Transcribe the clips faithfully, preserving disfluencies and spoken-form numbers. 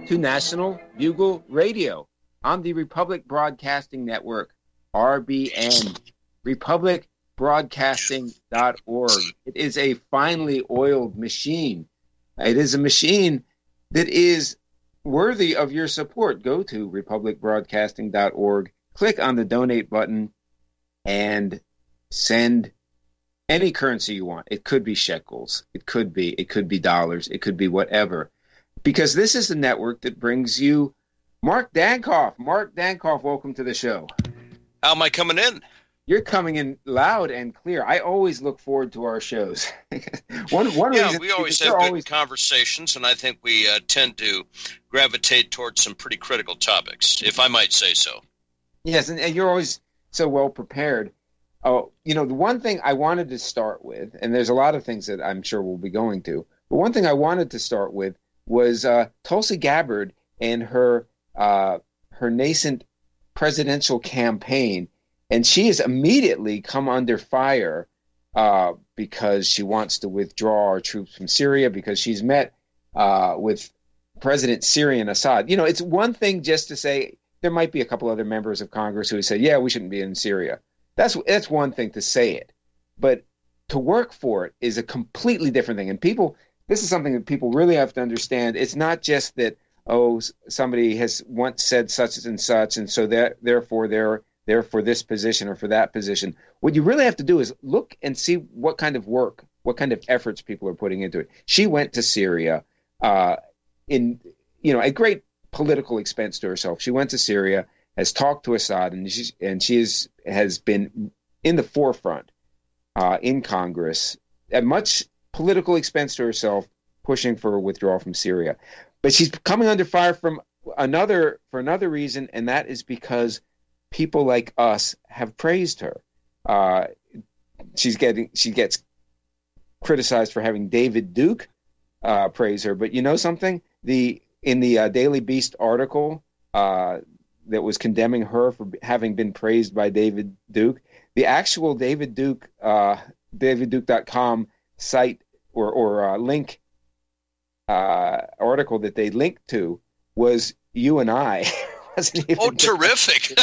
to National Bugle Radio on the Republic Broadcasting Network, R B N, republic broadcasting dot org. It is a finely oiled machine. It is a machine that is worthy of your support. Go to republic broadcasting dot org, click on the donate button, and send any currency you want. It could be shekels. It could be. It could be dollars. It could be whatever. Because this is the network that brings you Mark Dankoff. Mark Dankoff, welcome to the show. How am I coming in? You're coming in loud and clear. I always look forward to our shows. one one yeah, reason we always have good always... conversations, and I think we uh, tend to gravitate towards some pretty critical topics, if I might say so. Yes, and, and you're always so well prepared. Oh, you know, the one thing I wanted to start with, and there's a lot of things that I'm sure we'll be going to, but one thing I wanted to start with was uh, Tulsi Gabbard and her uh, her nascent presidential campaign. And she has immediately come under fire uh, because she wants to withdraw our troops from Syria, because she's met uh, with President Syrian Assad. You know, it's one thing just to say there might be a couple other members of Congress who say, yeah, we shouldn't be in Syria. That's that's one thing to say it. But to work for it is a completely different thing. And people, this is something that people really have to understand. It's not just that, oh, somebody has once said such and such, and so that therefore they're there for this position or for that position. What you really have to do is look and see what kind of work, what kind of efforts people are putting into it. She went to Syria uh, in, you know, at great political expense to herself. She went to Syria, has talked to Assad, and she and she is, has been in the forefront uh, in Congress at much political expense to herself, pushing for a withdrawal from Syria. But she's coming under fire from another for another reason, and that is because people like us have praised her. Uh, she's getting she gets criticized for having David Duke uh, praise her, but you know something? The in the uh, Daily Beast article uh, that was condemning her for having been praised by David Duke, the actual David Duke uh, David Duke dot com site or or uh, link uh, article that they linked to was you and I. Oh, terrific.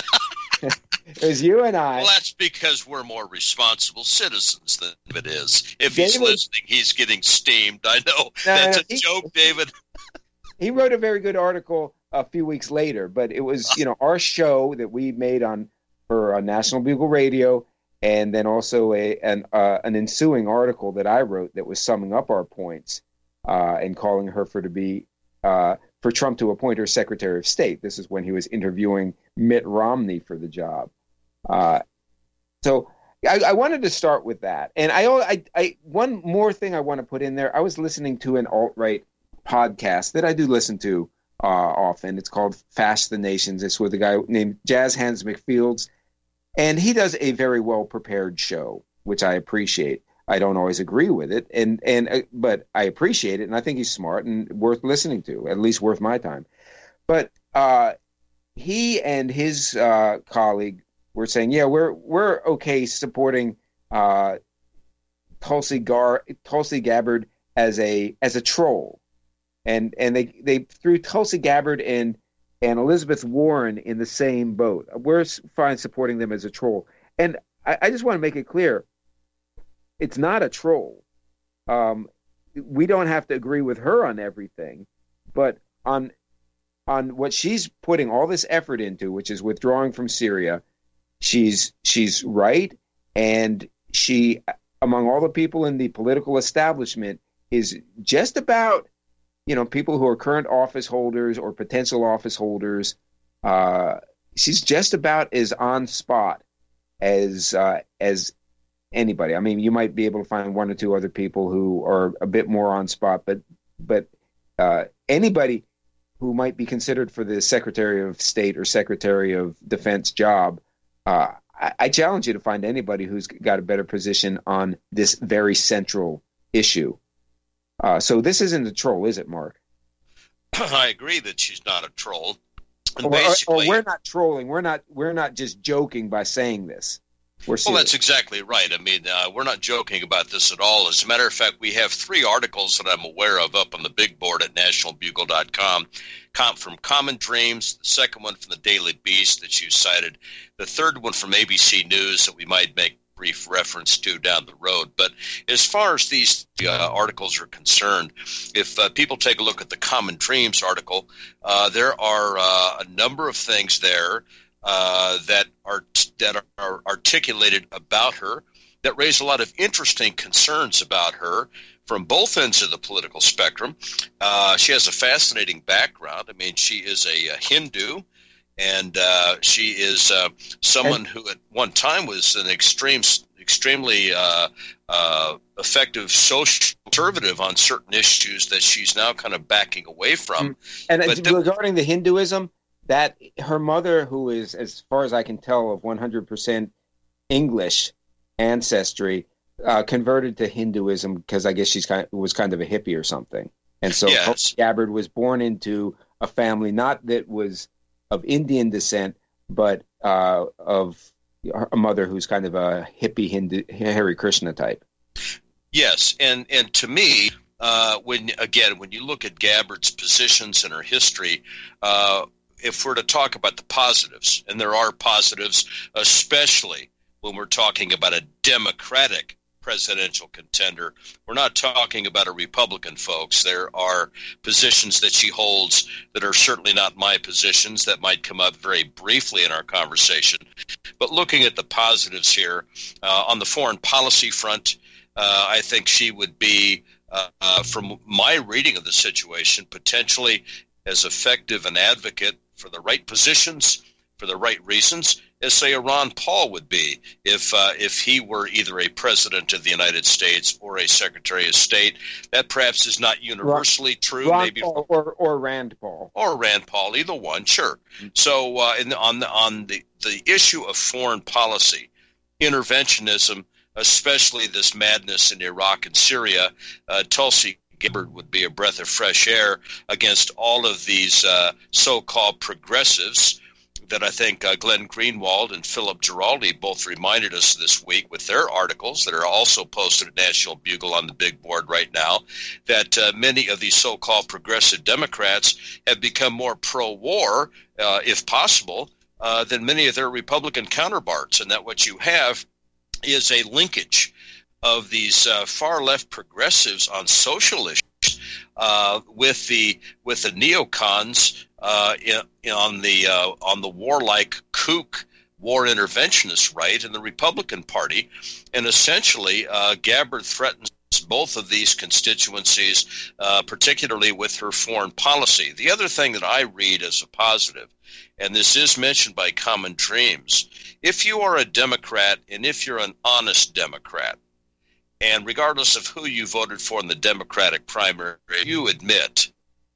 It was you and I. Well, that's because we're more responsible citizens than it is. If David, he's listening, he's getting steamed. I know. No, that's no, a he, joke, David. He wrote a very good article a few weeks later, but it was, you know, our show that we made on for uh, National Bugle Radio, and then also a an uh, an ensuing article that I wrote that was summing up our points uh, and calling her for to be uh, for Trump to appoint her Secretary of State. This is when he was interviewing Mitt Romney for the job. Uh, so I, I wanted to start with that. And I, I, I, one more thing I want to put in there. I was listening to an alt-right podcast that I do listen to uh, often. It's called Fast the Nations. It's with a guy named Jazz Hands McFields. And he does a very well-prepared show, which I appreciate. I don't always agree with it, and and uh, but I appreciate it, and I think he's smart and worth listening to, at least worth my time. But uh, he and his uh, colleague were saying, yeah, we're we're okay supporting uh, Tulsi Gar Tulsi Gabbard as a as a troll, and and they they threw Tulsi Gabbard and and Elizabeth Warren in the same boat. We're fine supporting them as a troll, and I, I just want to make it clear. It's not a troll. Um, we don't have to agree with her on everything, but on on what she's putting all this effort into, which is withdrawing from Syria, she's she's right, and she, among all the people in the political establishment, is just about, you know, people who are current office holders or potential office holders. Uh, she's just about as on spot as uh, as. anybody. I mean, you might be able to find one or two other people who are a bit more on spot, but but uh, anybody who might be considered for the Secretary of State or Secretary of Defense job, uh, I, I challenge you to find anybody who's got a better position on this very central issue. Uh, so this isn't a troll, is it, Mark? I agree that she's not a troll. And or, basically, or we're not trolling. We're not. We're not just joking by saying this. We're well, that's exactly right. I mean, uh, we're not joking about this at all. As a matter of fact, we have three articles that I'm aware of up on the big board at national bugle dot com. Com- from Common Dreams, the second one from the Daily Beast that you cited, the third one from A B C News that we might make brief reference to down the road. But as far as these uh, articles are concerned, if uh, people take a look at the Common Dreams article, uh, there are uh, a number of things there uh, that are that are articulated about her that raise a lot of interesting concerns about her from both ends of the political spectrum. Uh, she has a fascinating background. I mean, she is a, a Hindu. And uh, she is uh, someone who at one time was an extreme, extremely uh, uh, effective social conservative on certain issues that she's now kind of backing away from. And but regarding the Hinduism, that her mother, who is, as far as I can tell, of one hundred percent English ancestry, uh, converted to Hinduism because I guess she's kind of, was kind of a hippie or something. And so yes. Gabbard was born into a family not that was of Indian descent, but uh, of a mother who's kind of a hippie Hindu, Hare Krishna type. Yes, and and to me, uh, when again, when you look at Gabbard's positions and her history, uh, if we're to talk about the positives, and there are positives, especially when we're talking about a Democratic presidential contender. We're not talking about a Republican, folks. There are positions that she holds that are certainly not my positions that might come up very briefly in our conversation. But looking at the positives here, uh, on the foreign policy front, uh, I think she would be, uh, uh, from my reading of the situation, potentially as effective an advocate for the right positions, for the right reasons, as, say, a Ron Paul would be if uh, if he were either a president of the United States or a Secretary of State. That perhaps is not universally Ron, true. Ron maybe Paul or, or Rand Paul. Or Rand Paul, either one, sure. Mm-hmm. So uh, in the, on, the, on the, the issue of foreign policy, interventionism, especially this madness in Iraq and Syria, uh, Tulsi Gabbard would be a breath of fresh air against all of these uh, so-called progressives that I think uh, Glenn Greenwald and Philip Giraldi both reminded us this week with their articles that are also posted at National Bugle on the big board right now, that uh, many of these so-called progressive Democrats have become more pro-war, uh, if possible, uh, than many of their Republican counterparts, and that what you have is a linkage of these uh, far-left progressives on social issues uh, with the with the neocons uh, in, in, on the uh, on the warlike kook war interventionist right in the Republican Party, and essentially uh, Gabbard threatens both of these constituencies, uh, particularly with her foreign policy. The other thing that I read as a positive, and this is mentioned by Common Dreams, if you are a Democrat and if you're an honest Democrat, and regardless of who you voted for in the Democratic primary, you admit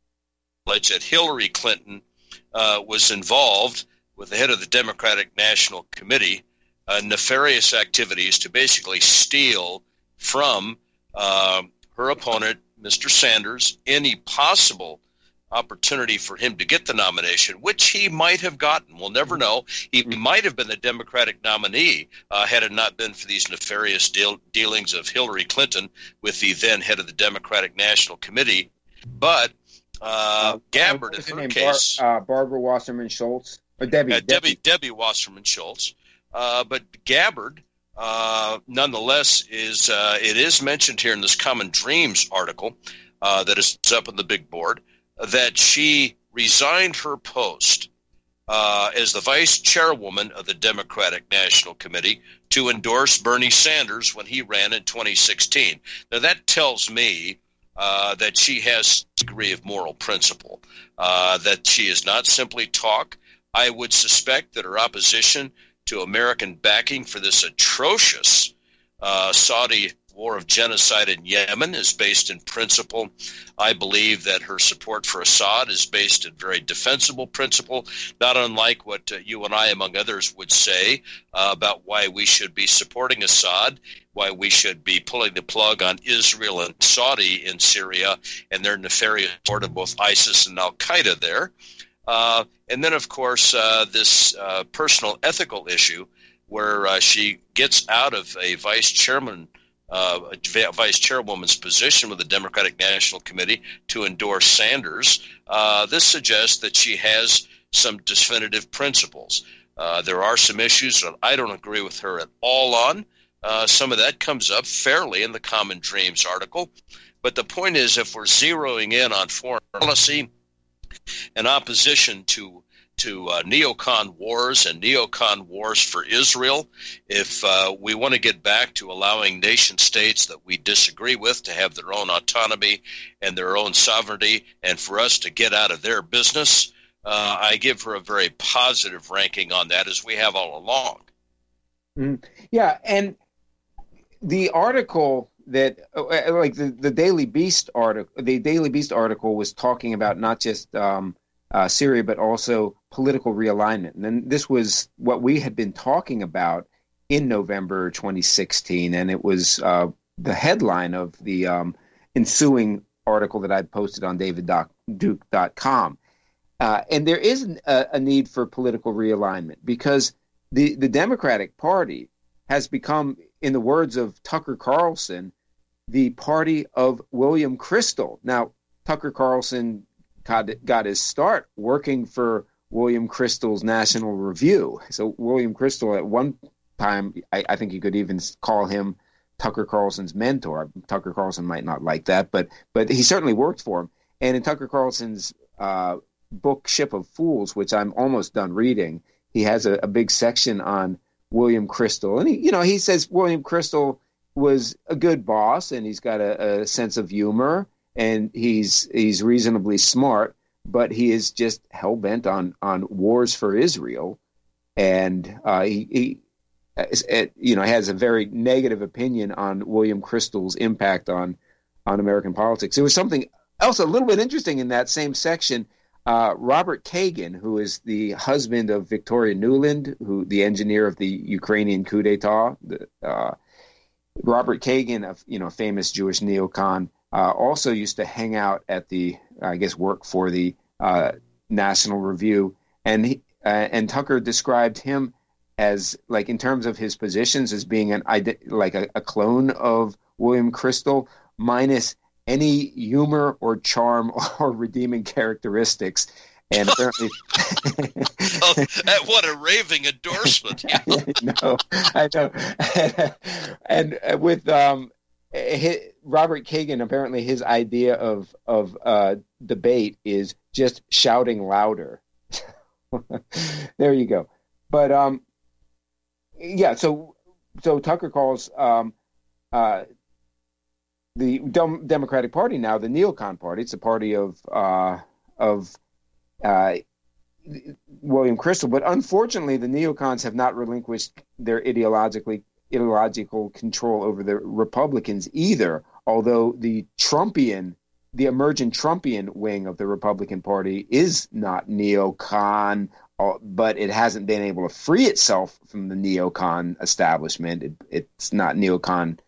that Hillary Clinton uh, was involved with the head of the Democratic National Committee, uh, nefarious activities to basically steal from uh, her opponent, Mister Sanders, any possible opportunity for him to get the nomination, which he might have gotten. We'll never know. He might have been the Democratic nominee uh, had it not been for these nefarious deal- dealings of Hillary Clinton with the then head of the Democratic National Committee. But uh, uh, Gabbard, in her case, Bar- uh, Barbara Wasserman Schultz, or Debbie, uh, Debbie, Debbie Wasserman Schultz. Uh, but Gabbard, uh, nonetheless, is uh, it is mentioned here in this Common Dreams article uh, that is up on the big board, that she resigned her post uh, as the vice chairwoman of the Democratic National Committee to endorse Bernie Sanders when he ran in twenty sixteen. Now, that tells me uh, that she has a degree of moral principle, uh, that she is not simply talk. I would suspect that her opposition to American backing for this atrocious uh, Saudi war of genocide in Yemen is based in principle. I believe that her support for Assad is based in very defensible principle, not unlike what uh, you and I, among others, would say uh, about why we should be supporting Assad, why we should be pulling the plug on Israel and Saudi in Syria and their nefarious support of both ISIS and Al-Qaeda there. Uh, and then, of course, uh, this uh, personal ethical issue where uh, she gets out of a vice chairman, uh, a vice chairwoman's position with the Democratic National Committee to endorse Sanders. Uh, this suggests that she has some definitive principles. Uh, there are some issues that I don't agree with her at all on. Uh, some of that comes up fairly in the Common Dreams article. But the point is, if we're zeroing in on foreign policy and opposition to to uh, neocon wars and neocon wars for Israel, if uh, we want to get back to allowing nation states that we disagree with to have their own autonomy and their own sovereignty, and for us to get out of their business, uh, I give her a very positive ranking on that, as we have all along. Mm. Yeah, and the article that, uh, like the, the Daily Beast article, the Daily Beast article was talking about not just um, uh, Syria, but also political realignment. And then this was what we had been talking about in November twenty sixteen, and it was uh, the headline of the um, ensuing article that I posted on david duke dot com. Uh, and there is a, a need for political realignment because the, the Democratic Party has become, in the words of Tucker Carlson, the party of William Kristol. Now, Tucker Carlson got, got his start working for William Kristol's National Review. So William Kristol, at one time, I, I think you could even call him Tucker Carlson's mentor. Tucker Carlson might not like that, but but he certainly worked for him. And in Tucker Carlson's uh, book Ship of Fools, which I'm almost done reading, he has a, a big section on William Kristol. And, he, you know, he says William Kristol was a good boss, and he's got a, a sense of humor, and he's he's reasonably smart, but he is just hell-bent on, on wars for Israel. And uh, he, he it, you know, has a very negative opinion on William Kristol's impact on, on American politics. There was something else a little bit interesting in that same section. Uh, Robert Kagan, who is the husband of Victoria Nuland, who the engineer of the Ukrainian coup d'etat, the, uh, Robert Kagan, a you know famous Jewish neocon, uh, also used to hang out at the, I guess, work for the uh, National Review, and he, uh, and Tucker described him as, like, in terms of his positions, as being an like a, a clone of William Kristol, minus any humor or charm or redeeming characteristics. And apparently, oh, what a raving endorsement! I know, I know. And, and with um, his, Robert Kagan, apparently his idea of of uh, debate is just shouting louder. There you go. But um, yeah. So so Tucker calls um, uh. the Dem- Democratic Party now the neocon party. It's a party of uh, of uh, William Kristol, but unfortunately, the neocons have not relinquished their ideologically ideological control over the Republicans either. Although the Trumpian, the emergent Trumpian wing of the Republican Party is not neocon, but it hasn't been able to free itself from the neocon establishment. It, it's not neocon.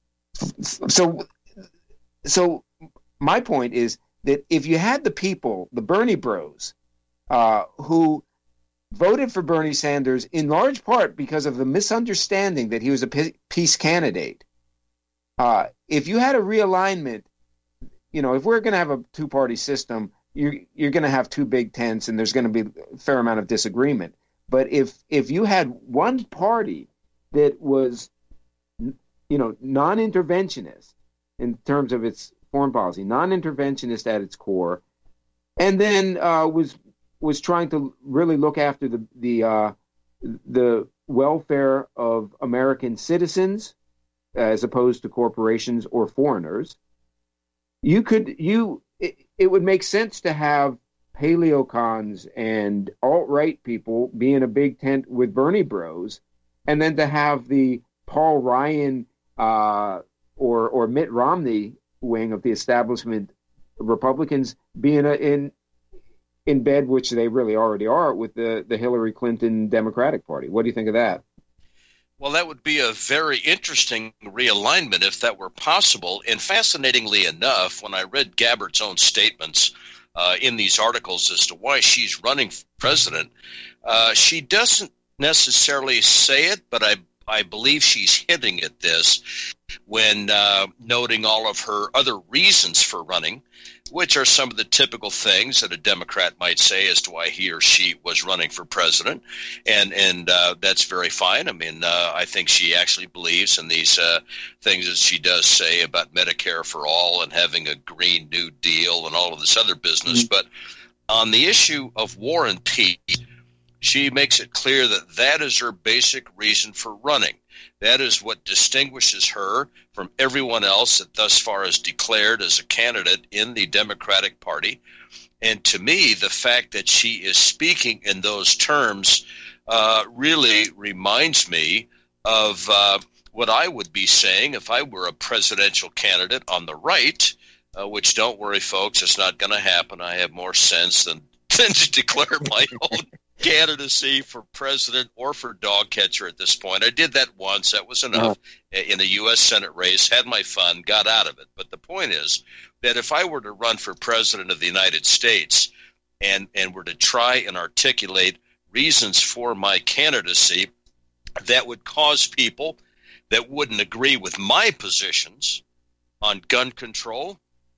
So. So my point is that if you had the people, the Bernie bros, uh, who voted for Bernie Sanders in large part because of the misunderstanding that he was a peace candidate, uh, if you had a realignment, you know, if we're going to have a two-party system, you're, you're going to have two big tents, and there's going to be a fair amount of disagreement. But if if you had one party that was, you know, non-interventionist, in terms of its foreign policy, non-interventionist at its core, and then uh, was was trying to really look after the the uh, the welfare of American citizens as opposed to corporations or foreigners. You could you it, it would make sense to have paleocons and alt-right people be in a big tent with Bernie bros, and then to have the Paul Ryan uh, or or Mitt Romney wing of the establishment Republicans be in a, in in bed, which they really already are, with the, the Hillary Clinton Democratic Party. What do you think of that? Well, that would be a very interesting realignment if that were possible. And fascinatingly enough, when I read Gabbard's own statements uh, in these articles as to why she's running for president, uh, she doesn't necessarily say it, but I I believe she's hinting at this when uh, noting all of her other reasons for running, which are some of the typical things that a Democrat might say as to why he or she was running for president. And and uh, that's very fine. I mean, uh, I think she actually believes in these uh, things that she does say about Medicare for all and having a Green New Deal and all of this other business. Mm-hmm. But on the issue of war and peace, she makes it clear that that is her basic reason for running. That is what distinguishes her from everyone else that thus far is declared as a candidate in the Democratic Party. And to me, the fact that she is speaking in those terms uh, really reminds me of uh, what I would be saying if I were a presidential candidate on the right, uh, which, don't worry, folks, it's not going to happen. I have more sense than, than to declare my own candidacy for president or for dog catcher at this point. I did that once. That was enough uh-huh. in a U S Senate race, had my fun, got out of it. But the point is that if I were to run for president of the United States and, and were to try and articulate reasons for my candidacy that would cause people that wouldn't agree with my positions on gun control,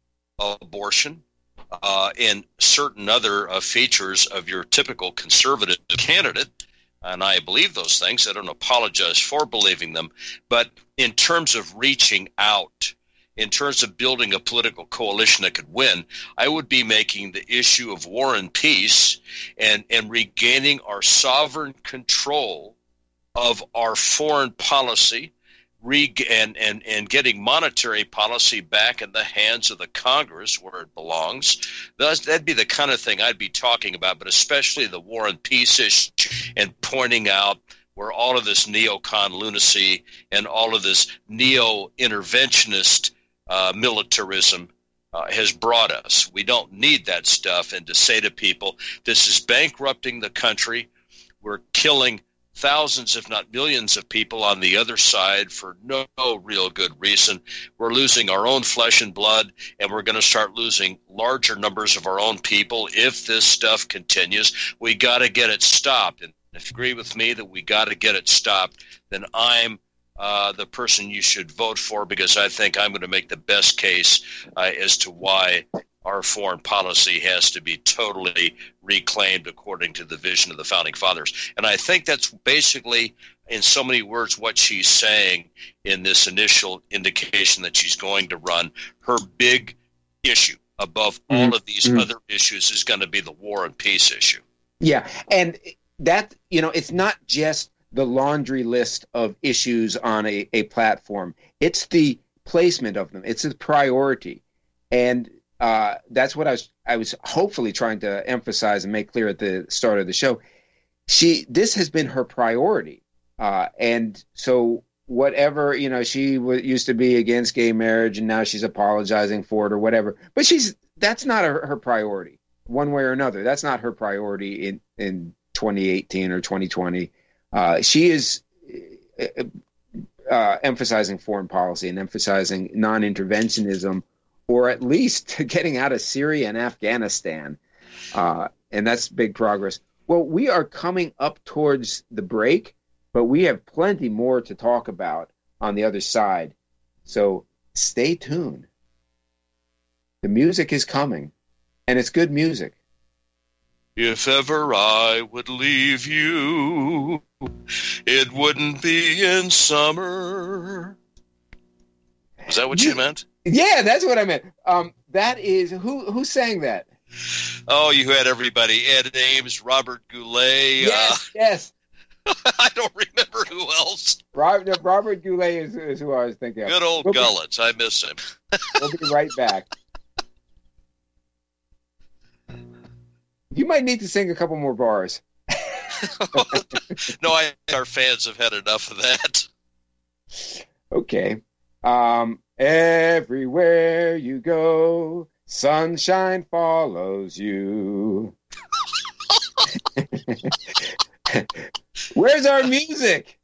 abortion, Uh, and certain other uh, features of your typical conservative candidate, and I believe those things. I don't apologize for believing them. But in terms of reaching out, in terms of building a political coalition that could win, I would be making the issue of war and peace and, and regaining our sovereign control of our foreign policy, Re- and, and, and getting monetary policy back in the hands of the Congress where it belongs. Thus, that'd be the kind of thing I'd be talking about, but especially the war and peace issue and pointing out where all of this neocon lunacy and all of this neo-interventionist uh, militarism uh, has brought us. We don't need that stuff. And to say to people, this is bankrupting the country. We're killing thousands, if not millions, of people on the other side for no, no real good reason. We're losing our own flesh and blood, and we're going to start losing larger numbers of our own people if this stuff continues. We got to get it stopped. And if you agree with me that we got to get it stopped, then I'm uh, the person you should vote for, because I think I'm going to make the best case uh, as to why our foreign policy has to be totally reclaimed according to the vision of the Founding Fathers. And I think that's basically, in so many words, what she's saying in this initial indication that she's going to run. Her big issue above mm-hmm. all of these mm-hmm. other issues is going to be the war and peace issue. Yeah, and that, you know, it's not just the laundry list of issues on a, a platform. It's the placement of them. It's the priority. And Uh, that's what I was I was hopefully trying to emphasize and make clear at the start of the show. She this has been her priority, uh, and so whatever, you know, she w- used to be against gay marriage, and now she's apologizing for it or whatever. But she's that's not her, her priority, one way or another. That's not her priority in in twenty eighteen or twenty twenty. Uh, she is uh, emphasizing foreign policy and emphasizing non-interventionism, or at least getting out of Syria and Afghanistan. Uh, and that's big progress. Well, we are coming up towards the break, but we have plenty more to talk about on the other side. So stay tuned. The music is coming, and it's good music. If ever I would leave you, it wouldn't be in summer. Is that what you, you meant? Yeah, that's what I meant. Um, that is who who sang that? Oh, you had everybody: Ed Ames, Robert Goulet. Yes, uh, yes. I don't remember who else. Robert, no, Robert Goulet is, is who I was thinking of. Good old we'll Gullets. Be, I miss him. We'll be right back. You might need to sing a couple more bars. No, I think our fans have had enough of that. Okay. Um, everywhere you go, sunshine follows you. Where's our music?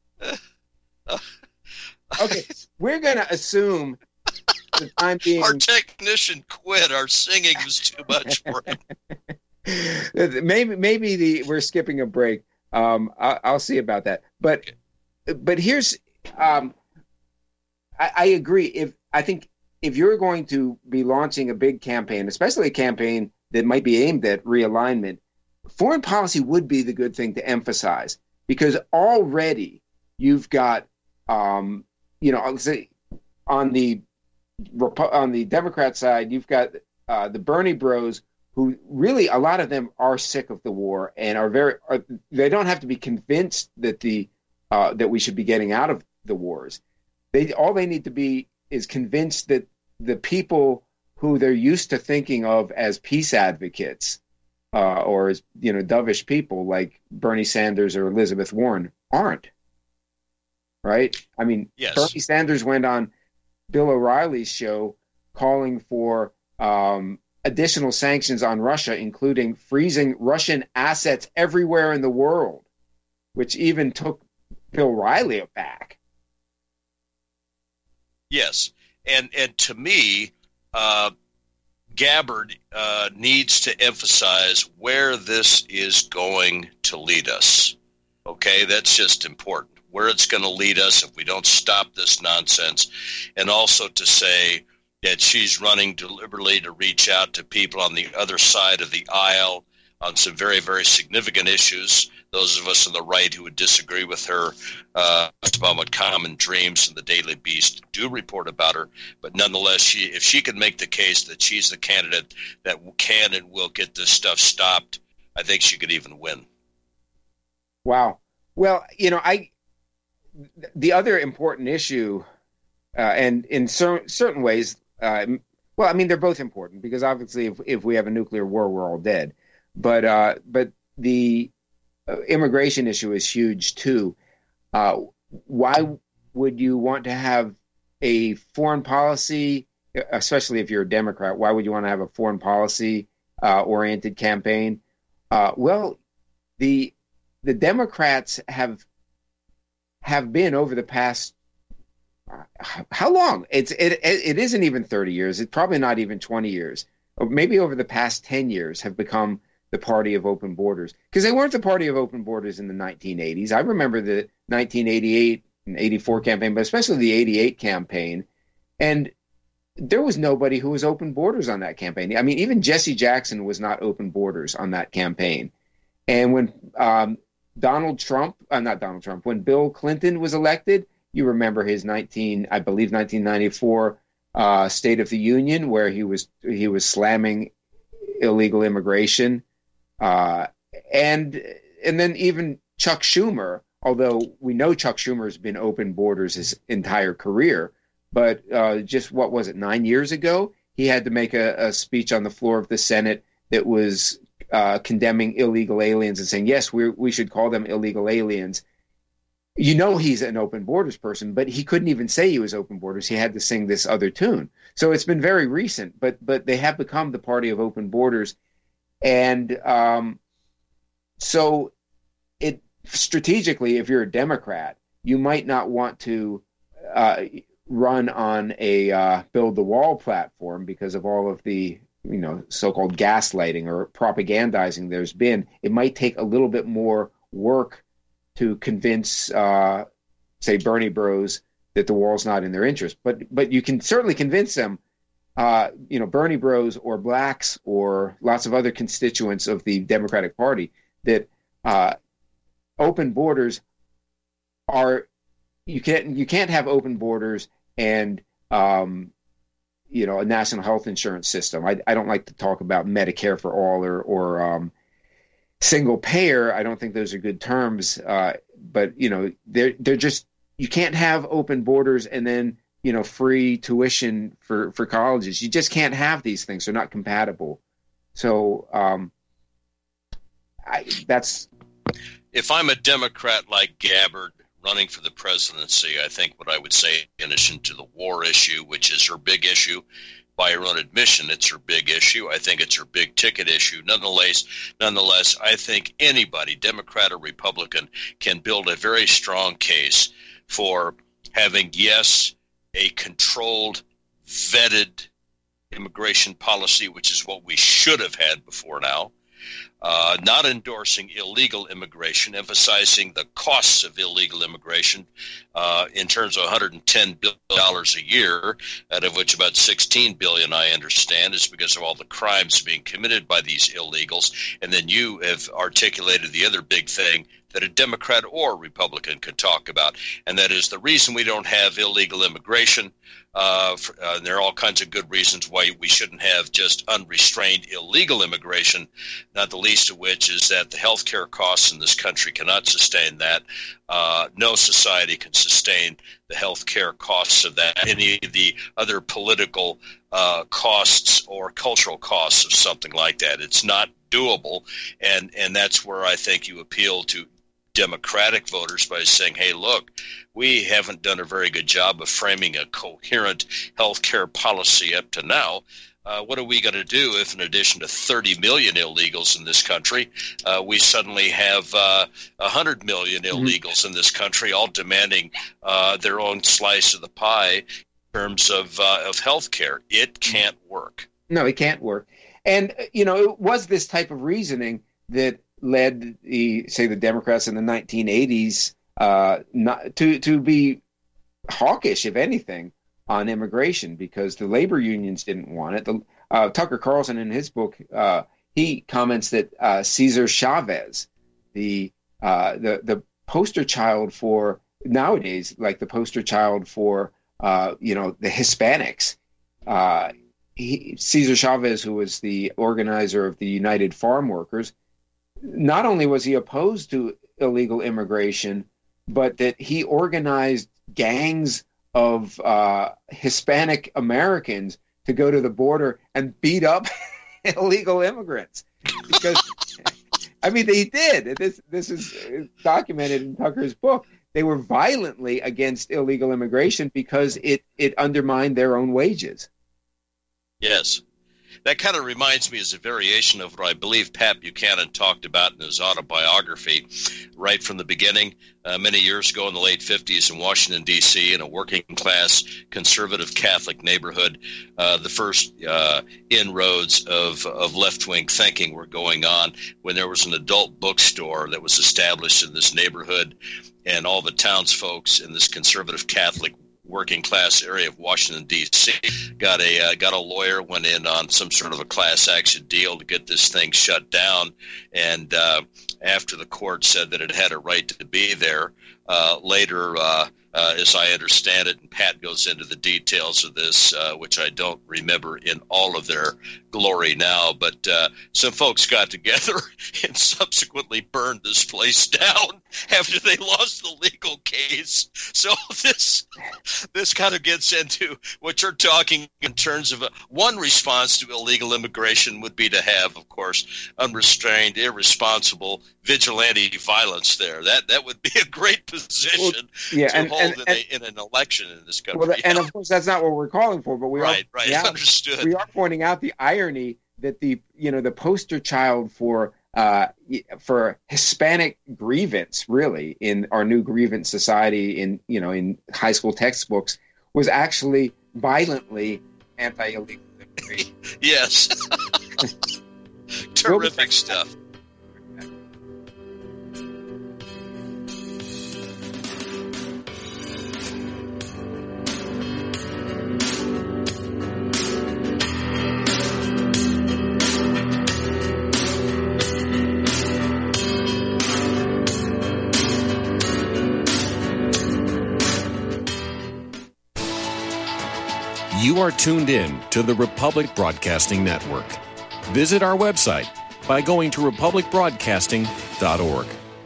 Okay, we're going to assume that I'm being... Our technician quit. Our singing was too much for him. maybe maybe the we're skipping a break. Um, I, I'll see about that. But but here's um, I, I agree. If I think if you're going to be launching a big campaign, especially a campaign that might be aimed at realignment, foreign policy would be the good thing to emphasize, because already you've got, um, you know, say on the on the Democrat side, you've got uh, the Bernie Bros, who really a lot of them are sick of the war and are very. Are, they don't have to be convinced that the uh, that we should be getting out of the wars. They all they need to be is convinced that the people who they're used to thinking of as peace advocates, uh, or as, you know, dovish people like Bernie Sanders or Elizabeth Warren aren't. Right? I mean, yes. Bernie Sanders went on Bill O'Reilly's show calling for um, additional sanctions on Russia, including freezing Russian assets everywhere in the world, which even took Bill O'Reilly aback. Yes, and and to me, uh, Gabbard uh, needs to emphasize where this is going to lead us. Okay, that's just important. Where it's going to lead us if we don't stop this nonsense, and also to say that she's running deliberately to reach out to people on the other side of the aisle on some very, very significant issues. Those of us on the right who would disagree with her, uh, about what Common Dreams and the Daily Beast do report about her. But nonetheless, she, if she can make the case that she's the candidate that can and will get this stuff stopped, I think she could even win. Wow. Well, you know, I the other important issue, uh, and in cer- certain ways, uh, well, I mean, they're both important because obviously, if if we have a nuclear war, we're all dead. But uh, but the uh, immigration issue is huge too. Uh, why would you want to have a foreign policy, especially if you're a Democrat? Why would you want to have a foreign policy uh, oriented campaign? Uh, well, the the Democrats have have been over the past how long? It's it it isn't even thirty years. It's probably not even twenty years. Or maybe over the past ten years have become the party of open borders, because they weren't the party of open borders in the nineteen eighties. I remember the nineteen eighty-eight and eighty-four campaign, but especially the eighty-eight campaign. And there was nobody who was open borders on that campaign. I mean, even Jesse Jackson was not open borders on that campaign. And when um, Donald Trump, uh, not Donald Trump, when Bill Clinton was elected, you remember his nineteen, I believe, nineteen ninety-four uh, State of the Union, where he was he was slamming illegal immigration. Uh, and and then even Chuck Schumer, although we know Chuck Schumer has been open borders his entire career, but uh, just what was it, nine years ago, he had to make a, a speech on the floor of the Senate that was uh, condemning illegal aliens and saying, yes, we we should call them illegal aliens. You know, he's an open borders person, but he couldn't even say he was open borders. He had to sing this other tune. So it's been very recent, but but they have become the party of open borders. And um, so it strategically, if you're a Democrat, you might not want to uh, run on a uh, build the wall platform because of all of the, you know, so-called gaslighting or propagandizing there's been. It might take a little bit more work to convince, uh, say, Bernie Bros that the wall's not in their interest. But but you can certainly convince them, uh, you know, Bernie Bros or blacks or lots of other constituents of the Democratic Party that uh, open borders are, you can't you can't have open borders and um, you know, a national health insurance system. I, I don't like to talk about Medicare for all or or um, single payer. I don't think those are good terms. Uh, but you know, they're they're just, you can't have open borders and then, you know, free tuition for, for colleges. You just can't have these things. They're not compatible. So um, I, that's. If I'm a Democrat like Gabbard running for the presidency, I think what I would say, in addition to the war issue, which is her big issue, by her own admission, it's her big issue. I think it's her big ticket issue. Nonetheless, nonetheless, I think anybody, Democrat or Republican, can build a very strong case for having, yes, a controlled, vetted immigration policy, which is what we should have had before now. uh, not endorsing illegal immigration, emphasizing the costs of illegal immigration uh, in terms of one hundred ten billion dollars a year, out of which about sixteen billion dollars, I understand, is because of all the crimes being committed by these illegals. And then you have articulated the other big thing that a Democrat or Republican could talk about, and that is the reason we don't have illegal immigration. Uh, for, uh, there are all kinds of good reasons why we shouldn't have just unrestrained illegal immigration, not the least of which is that the health care costs in this country cannot sustain that. Uh, no society can sustain the health care costs of that, any of the other political uh, costs or cultural costs of something like that. It's not doable, and, and that's where I think you appeal to Democratic voters by saying, hey, look, we haven't done a very good job of framing a coherent health care policy up to now. Uh, what are we going to do if, in addition to thirty million illegals in this country, uh, we suddenly have uh, one hundred million illegals in this country, all demanding uh, their own slice of the pie in terms of, uh, of health care? It can't work. No, it can't work. And, you know, it was this type of reasoning that led the, say, the Democrats in the nineteen eighties uh, not to to be hawkish, if anything, on immigration, because the labor unions didn't want it. The, uh, Tucker Carlson, in his book, uh, he comments that uh, Cesar Chavez, the uh, the the poster child for nowadays, like the poster child for uh, you know the Hispanics. Uh, he, Cesar Chavez, who was the organizer of the United Farm Workers, not only was he opposed to illegal immigration, but that he organized gangs of uh, Hispanic Americans to go to the border and beat up illegal immigrants. Because, I mean, they did. This this is documented in Tucker's book. They were violently against illegal immigration because it, it undermined their own wages. Yes. That kind of reminds me as a variation of what I believe Pat Buchanan talked about in his autobiography right from the beginning, uh, many years ago in the late fifties in Washington, D C, in a working-class conservative Catholic neighborhood. Uh, the first uh, inroads of, of left-wing thinking were going on when there was an adult bookstore that was established in this neighborhood, and all the townsfolk in this conservative Catholic working class area of Washington, D C got a uh, got a lawyer, went in on some sort of a class action deal to get this thing shut down. And uh, after the court said that it had a right to be there, uh, later, uh, uh, as I understand it, and Pat goes into the details of this, uh, which I don't remember in all of their glory now, but uh, some folks got together and subsequently burned this place down after they lost the legal case. So this this kind of gets into what you're talking in terms of a, one response to illegal immigration would be to have, of course, unrestrained, irresponsible, vigilante violence there. That that would be a great position well, yeah, to and, hold and, in, and, a, in an election in this country. Well, and of course, that's not what we're calling for, but we right, are right, yeah, understood. We are pointing out the irony that the you know the poster child for uh, for Hispanic grievance, really, in our new grievance society, in you know in high school textbooks, was actually violently anti-illegal immigration. Yes, terrific stuff. You are tuned in to the Republic Broadcasting Network. Visit our website by going to republic broadcasting dot org.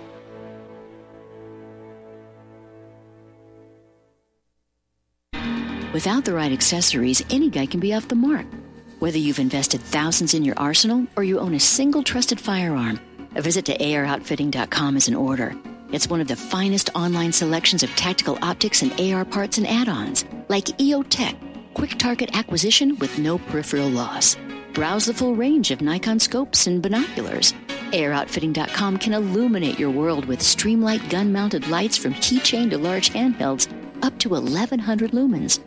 Without the right accessories, any guy can be off the mark. Whether you've invested thousands in your arsenal or you own a single trusted firearm, a visit to A R outfitting dot com is in order. It's one of the finest online selections of tactical optics and A R parts and add-ons, like E O Tech, quick target acquisition with no peripheral loss. Browse the full range of Nikon scopes and binoculars. A R outfitting dot com can illuminate your world with Streamlight gun-mounted lights from keychain to large handhelds up to eleven hundred lumens. Find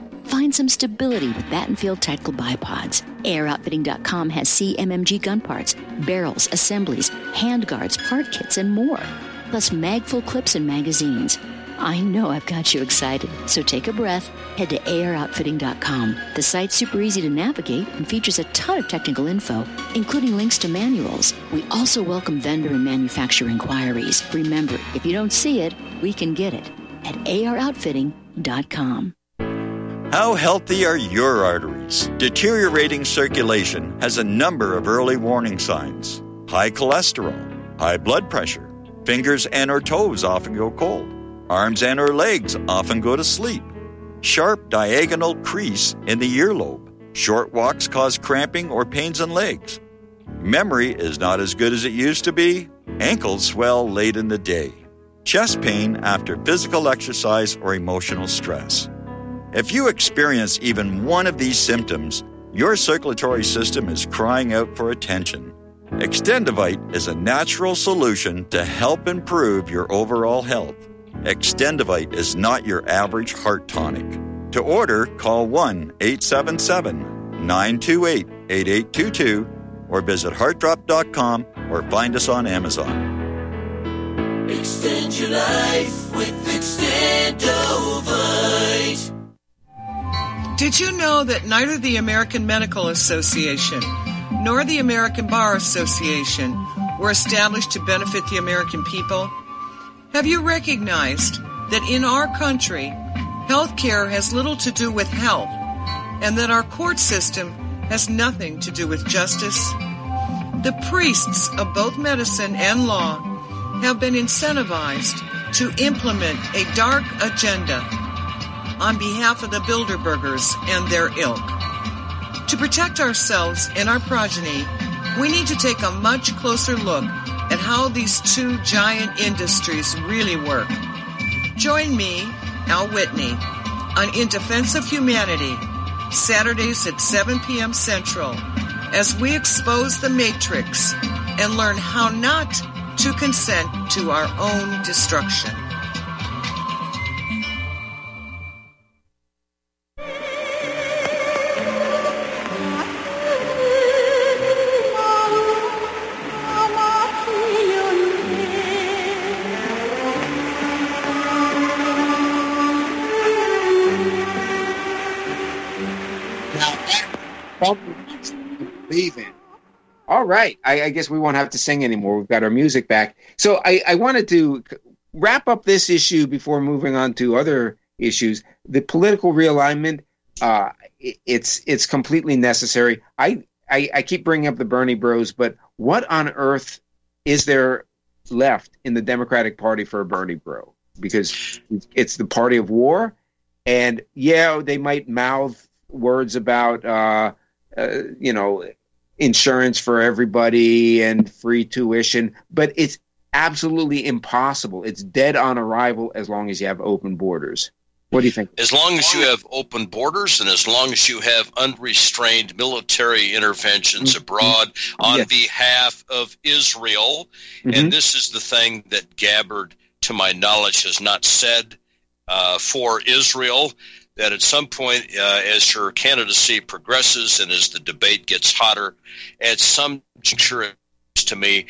find some stability with Battenfield Tactical Bipods. A R Outfitting dot com has C M M G gun parts, barrels, assemblies, handguards, part kits, and more. Plus magful clips and magazines. I know I've got you excited, so take a breath. Head to A R Outfitting dot com. The site's super easy to navigate and features a ton of technical info, including links to manuals. We also welcome vendor and manufacturer inquiries. Remember, if you don't see it, we can get it at A R Outfitting dot com. How healthy are your arteries? Deteriorating circulation has a number of early warning signs. High cholesterol, high blood pressure, fingers and or toes often go cold. Arms and or legs often go to sleep. Sharp diagonal crease in the earlobe. Short walks cause cramping or pains in legs. Memory is not as good as it used to be. Ankles swell late in the day. Chest pain after physical exercise or emotional stress. If you experience even one of these symptoms, your circulatory system is crying out for attention. Extendivite is a natural solution to help improve your overall health. Extendivite is not your average heart tonic. To order, call one eight seven seven, nine two eight, eight eight two two or visit heart drop dot com or find us on Amazon. Extend your life with Extendovite. Did you know that neither the American Medical Association nor the American Bar Association were established to benefit the American people? Have you recognized that in our country, health care has little to do with health, and that our court system has nothing to do with justice? The priests of both medicine and law have been incentivized to implement a dark agenda on behalf of the Bilderbergers and their ilk. To protect ourselves and our progeny, we need to take a much closer look at how these two giant industries really work. Join me, Al Whitney, on In Defense of Humanity, Saturdays at seven p.m. Central, as we expose the Matrix and learn how not to consent to our own destruction. Believe in. All right. I, I guess we won't have to sing anymore. We've got our music back. So I, I wanted to wrap up this issue before moving on to other issues. The political realignment, uh, it, it's it's completely necessary. I, I, I keep bringing up the Bernie bros, but what on earth is there left in the Democratic Party for a Bernie bro? Because it's the party of war. And, yeah, they might mouth words about, uh, uh, you know, insurance for everybody and free tuition, but it's absolutely impossible. It's dead on arrival as long as you have open borders. What do you think? As long as you have open borders and as long as you have unrestrained military interventions mm-hmm. abroad on yes. behalf of Israel, mm-hmm. and this is the thing that Gabbard, to my knowledge, has not said uh, for Israel, that at some point, uh, as her candidacy progresses and as the debate gets hotter, at some juncture, to me,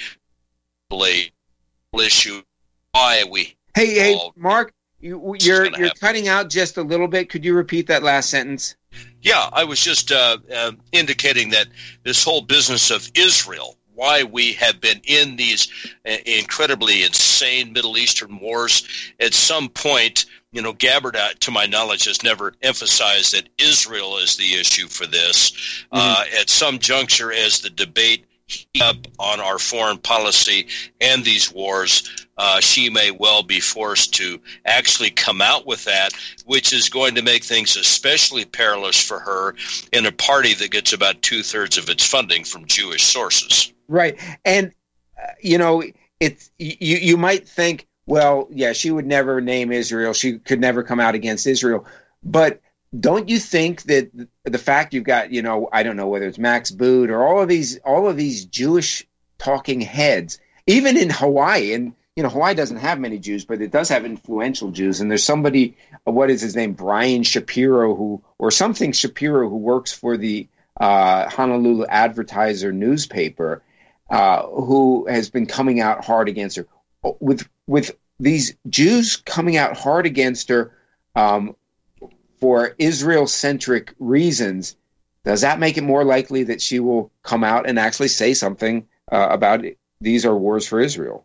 the issue why we. Hey, hey, Mark, you, you're you're happen. cutting out just a little bit. Could you repeat that last sentence? Yeah, I was just uh, uh, indicating that this whole business of Israel, why we have been in these uh, incredibly insane Middle Eastern wars, at some point. You know, Gabbard, uh, to my knowledge, has never emphasized that Israel is the issue for this. Mm-hmm. Uh, at some juncture, as the debate heats up on our foreign policy and these wars, uh, she may well be forced to actually come out with that, which is going to make things especially perilous for her in a party that gets about two-thirds of its funding from Jewish sources. Right. And, uh, you know, it's you, you might think, well, yeah, she would never name Israel. She could never come out against Israel. But don't you think that the fact you've got, you know, I don't know whether it's Max Boot or all of these all of these Jewish talking heads, even in Hawaii, and you know, Hawaii doesn't have many Jews, but it does have influential Jews. And there's somebody, uh, what is his name, Brian Shapiro, who or something Shapiro, who works for the uh, Honolulu Advertiser newspaper, uh, who has been coming out hard against her. With with these Jews coming out hard against her um, for Israel-centric reasons, does that make it more likely that she will come out and actually say something uh, about it? These are wars for Israel?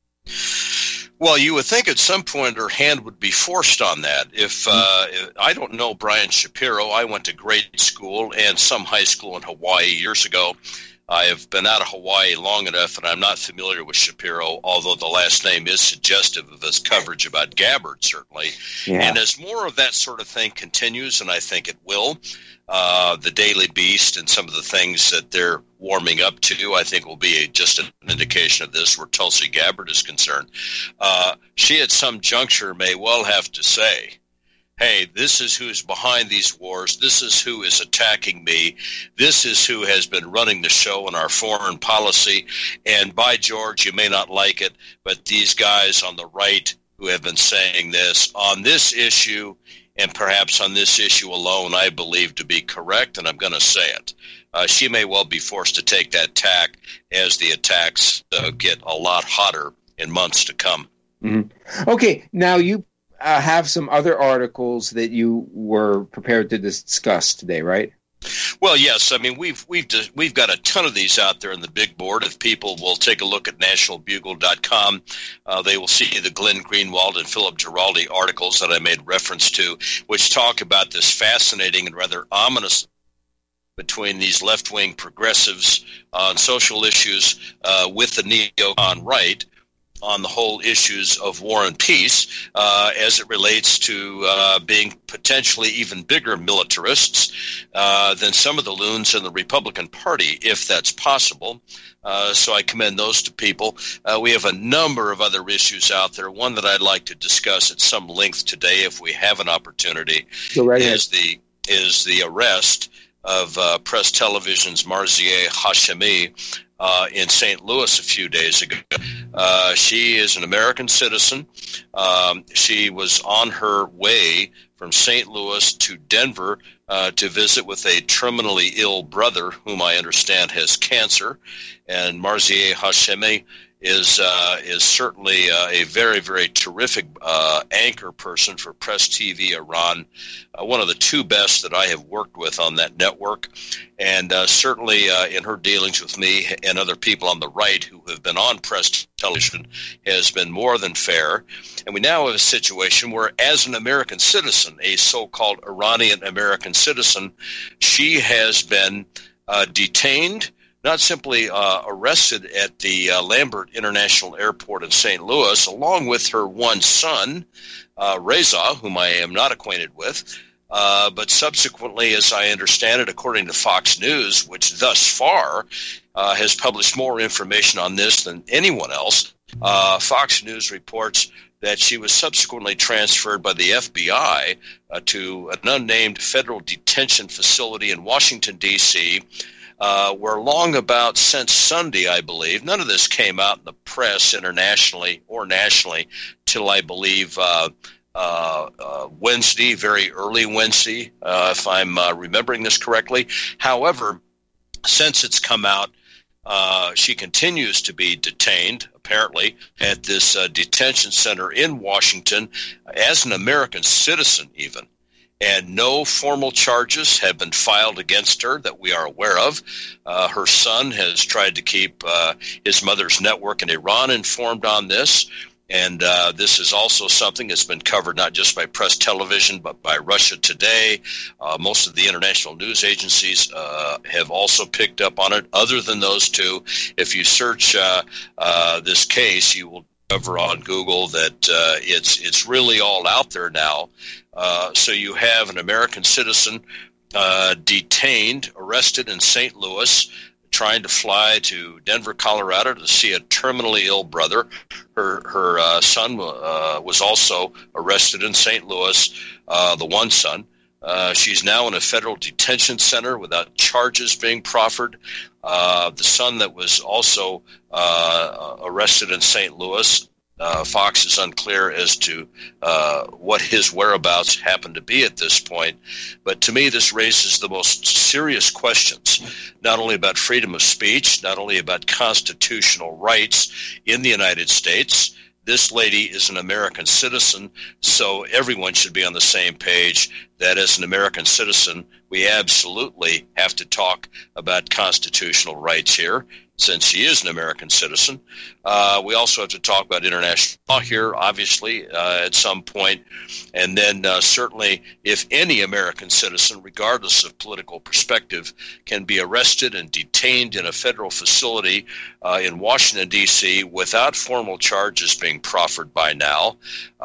Well, you would think at some point her hand would be forced on that. If uh, I don't know Brian Shapiro, I went to grade school and some high school in Hawaii years ago. I have been out of Hawaii long enough that I'm not familiar with Shapiro, although the last name is suggestive of his coverage about Gabbard, certainly. Yeah. And as more of that sort of thing continues, and I think it will, uh, the Daily Beast and some of the things that they're warming up to, I think will be a, just an indication of this where Tulsi Gabbard is concerned. Uh, she at some juncture may well have to say, hey, this is who's behind these wars. This is who is attacking me. This is who has been running the show in our foreign policy. And by George, you may not like it, but these guys on the right who have been saying this on this issue, and perhaps on this issue alone, I believe to be correct, and I'm going to say it. Uh, she may well be forced to take that tack as the attacks uh, get a lot hotter in months to come. Mm-hmm. Okay, now you Uh, have some other articles that you were prepared to discuss today, right? Well, yes. I mean, we've we've we've got a ton of these out there in the big board. If people will take a look at national bugle dot com, uh, they will see the Glenn Greenwald and Philip Giraldi articles that I made reference to, which talk about this fascinating and rather ominous between these left-wing progressives on social issues uh, with the neocon right, on the whole issues of war and peace uh, as it relates to uh, being potentially even bigger militarists uh, than some of the loons in the Republican Party, if that's possible. Uh, so I commend those to people. Uh, we have a number of other issues out there. One that I'd like to discuss at some length today, if we have an opportunity, right is the is the arrest of uh, Press Television's Marzieh Hashemi Uh, in Saint Louis a few days ago. Uh, she is an American citizen. Um, she was on her way from Saint Louis to Denver uh, to visit with a terminally ill brother whom I understand has cancer. And Marzieh Hashemi is uh, is certainly uh, a very, very terrific uh, anchor person for Press T V Iran, uh, one of the two best that I have worked with on that network. And uh, certainly uh, in her dealings with me and other people on the right who have been on Press Television has been more than fair. And we now have a situation where, as an American citizen, a so-called Iranian American citizen, she has been uh, detained, not simply uh, arrested at the uh, Lambert International Airport in Saint Louis, along with her one son, uh, Reza, whom I am not acquainted with, uh, but subsequently, as I understand it, according to Fox News, which thus far uh, has published more information on this than anyone else, uh, Fox News reports that she was subsequently transferred by the F B I uh, to an unnamed federal detention facility in Washington, D C, Uh, where long about since Sunday, I believe, none of this came out in the press internationally or nationally till I believe uh, uh, uh, Wednesday, very early Wednesday, uh, if I'm uh, remembering this correctly. However, since it's come out, uh, she continues to be detained, apparently, at this uh, detention center in Washington as an American citizen even. And no formal charges have been filed against her that we are aware of. Uh, her son has tried to keep uh, his mother's network in Iran informed on this. And uh, this is also something that's been covered not just by Press Television, but by Russia Today. Uh, most of the international news agencies uh, have also picked up on it. Other than those two, if you search uh, uh, this case, you will discover on Google that uh, it's it's really all out there now. Uh, so you have an American citizen uh, detained, arrested in Saint Louis, trying to fly to Denver, Colorado to see a terminally ill brother. Her her uh, son uh, was also arrested in Saint Louis, uh, the one son. Uh, she's now in a federal detention center without charges being proffered. Uh, the son that was also uh, arrested in Saint Louis Uh, Fox is unclear as to uh, what his whereabouts happen to be at this point. But to me, this raises the most serious questions, not only about freedom of speech, not only about constitutional rights in the United States. This lady is an American citizen, so everyone should be on the same page that as an American citizen, we absolutely have to talk about constitutional rights here, since she is an American citizen. Uh, we also have to talk about international law here, obviously, uh, at some point. And then uh, certainly if any American citizen, regardless of political perspective, can be arrested and detained in a federal facility uh, in Washington, D C without formal charges being proffered by now,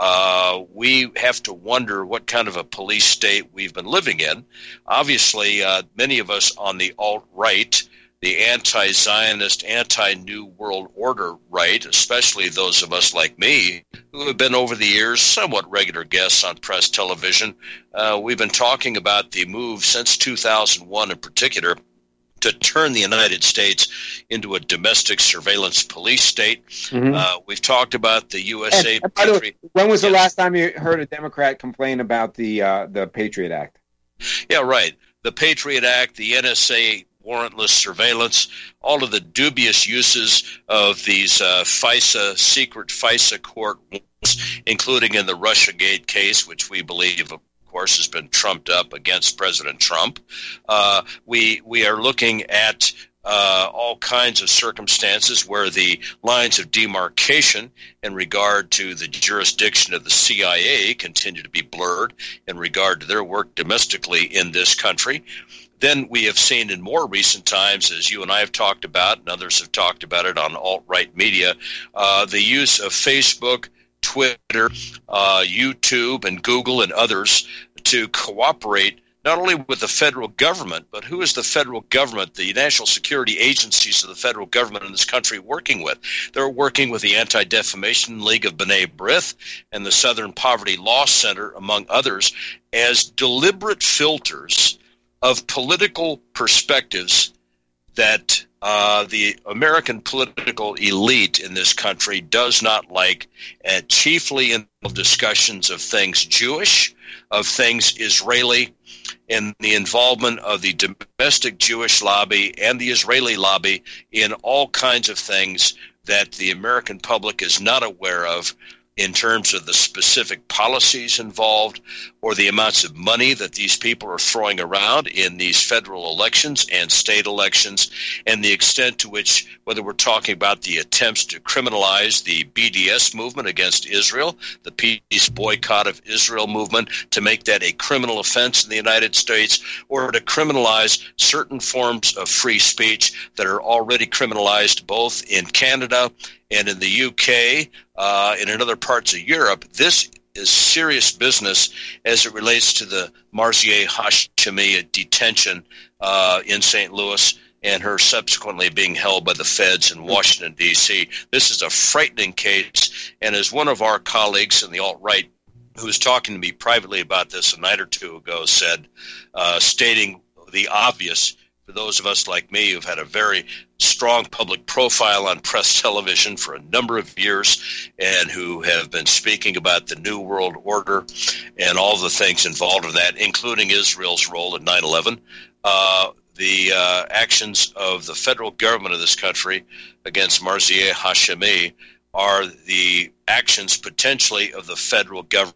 uh, we have to wonder what kind of a police state we've been living in. Obviously, uh, many of us on the alt-right, the anti-Zionist, anti-New World Order right, especially those of us like me, who have been over the years somewhat regular guests on press television, uh, we've been talking about the move since two thousand one in particular to turn the United States into a domestic surveillance police state. Mm-hmm. Uh, we've talked about the U S A and, and way, when was the last time you heard a Democrat complain about the uh, the Patriot Act? Yeah, right. The Patriot Act, the N S A warrantless surveillance, all of the dubious uses of these uh, FISA, secret FISA court warrants, including in the Russiagate case, which we believe, of course, has been trumped up against President Trump. Uh, we we are looking at uh, all kinds of circumstances where the lines of demarcation in regard to the jurisdiction of the C I A continue to be blurred in regard to their work domestically in this country. Then we have seen in more recent times, as you and I have talked about, and others have talked about it on alt-right media, uh, the use of Facebook, Twitter, uh, YouTube, and Google and others to cooperate not only with the federal government, but who is the federal government, the national security agencies of the federal government in this country working with? They're working with the Anti-Defamation League of B'nai B'rith and the Southern Poverty Law Center, among others, as deliberate filters of political perspectives that uh, the American political elite in this country does not like, and chiefly in discussions of things Jewish, of things Israeli, and the involvement of the domestic Jewish lobby and the Israeli lobby in all kinds of things that the American public is not aware of in terms of the specific policies involved or the amounts of money that these people are throwing around in these federal elections and state elections, and the extent to which, whether we're talking about the attempts to criminalize the B D S movement against Israel, the peace boycott of Israel movement, to make that a criminal offense in the United States, or to criminalize certain forms of free speech that are already criminalized both in Canada and in the U K uh, and in other parts of Europe. This is serious business as it relates to the Marzieh Hashemi detention uh, in Saint Louis and her subsequently being held by the feds in Washington, D C. This is a frightening case, and as one of our colleagues in the alt-right who was talking to me privately about this a night or two ago said, uh, stating the obvious, for those of us like me who've had a very strong public profile on press television for a number of years and who have been speaking about the New World Order and all the things involved in that, including Israel's role in nine eleven, uh, the uh, actions of the federal government of this country against Marzieh Hashemi are the actions potentially of the federal government